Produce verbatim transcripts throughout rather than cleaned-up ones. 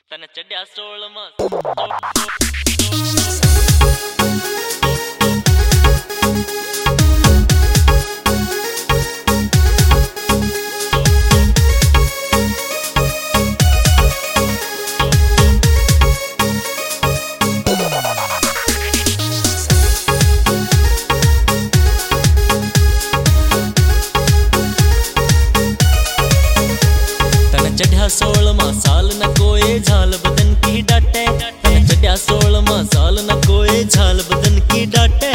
तने चढ़िया सोल मां चढ़िया सोल मां साल न कोई झाल बदन की डाटे। तने चढ़िया सोल मां साल न कोई झाल बदन की डाटे।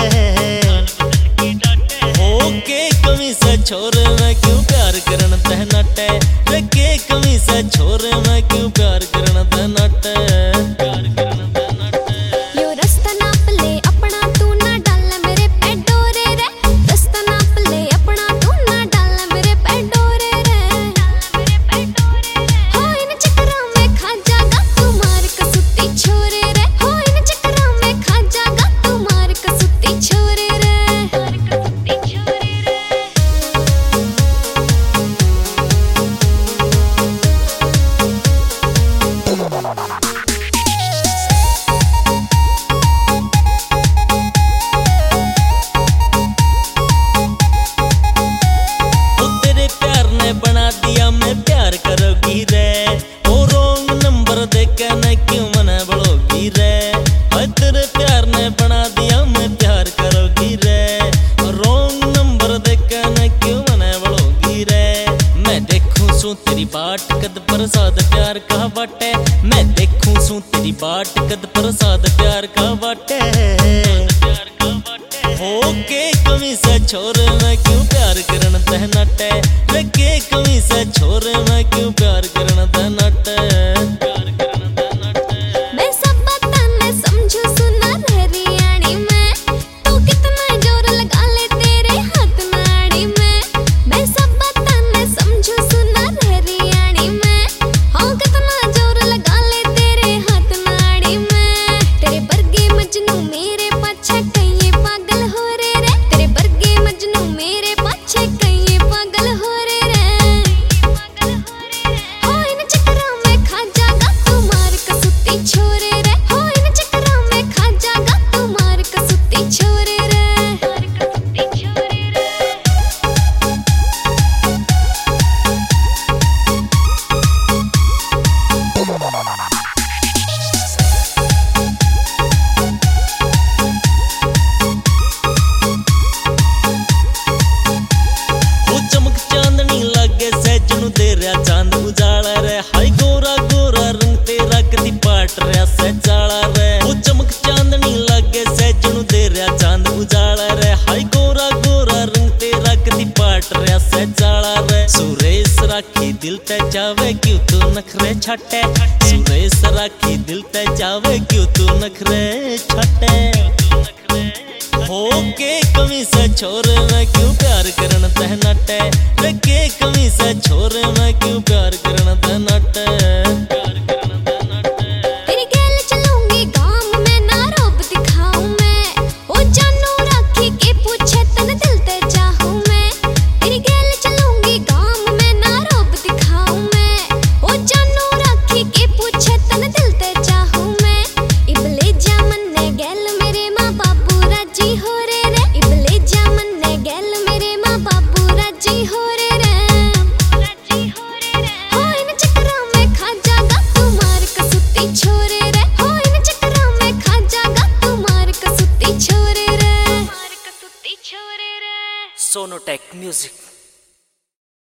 ओके कमी से छोरे मैं क्यों प्यार करन तह नटे। रे के कमी से छोरे मैं क्यों प्यार करन तह नटे। बना दिया मैं प्यार करोगी रे। ओ रॉन्ग नंबर देके न क्यों मने बड़ोगी रे। हाय तेरे प्यार ने बना दिया मैं प्यार करोगी रे। रॉन्ग नंबर देके न क्यों मने बड़ोगी रे। मैं देखूं सू तेरी बाट कद प्रसाद प्यार का बाटे। मैं देखूं सू तेरी बाट कद प्रसाद प्यार का बाटे। ओके कमी से छोरे मैं क्यों प्यार करन तह नटे। रे के कमी से छोरे मैं क्यों प्यार करन तह नटे। मैं सब बताने समझू सुना हरियाणी में। तू कितना जोर लगा ले तेरे हाथ नाड़ी में। मैं सब बताने समझू सुना हरियाणी में। हाँ कितना जोर लगा ले तेरे हाथ नाड़ी में। तेरे बरगे मजनू मेरे पाछे कई पागल हो रे रे। तेरे बरगे मजनू मेरे पाछे कई पागल हो रे रे। हो इन चक्करों में खा जागा तू मार कसुती छोरे रे। हो इन चक्करों में खा जागा तू मार कसुती छोरे रे। तेरा चांद उजाला रे। हाय गोरा गोरा रंग तेरा कदी पाट रहा सजाला रे। ओ चमक चांदनी लागे सजनू तेरा चांद उजाला रे। हाय गोरा गोरा रंग तेरा कदी पाट रहा सजाला रे। सुरेश राखी दिल ते जावे क्यों तू नखरे छाटे। सुरेश राखी दिल ते जावे क्यों तू नखरे छाटे। होके कमी से छोरे मैं क्यों प्यार करन तह नटे। रे के कमी से छोरे मैं क्यों प्यार करन तह नटे। तेरी गैल चलूंगी गांव में ना रोब दिखाऊं मैं। ओ जानू राखी के पूछे तन दिल ते चाहूं मैं। तेरी गैल चलूंगी गांव में ना रोब दिखाऊं मैं। ओ जानू राखी के पूछे तन दिल ते चाहूं मैं। इबले जामन ने गैल मेरे माँ बाबू राजी हो रे रे। इबले जामन ने गैल मेरे माँ बाबू राजी हो रे रे। हो इन चक्करों में खा जागा तू मार कसुती छोरे रे। हो इन चक्करों में खा जागा तू मार कसुती छोरे रे। मार कसुती छोरे रे। Sonotek music.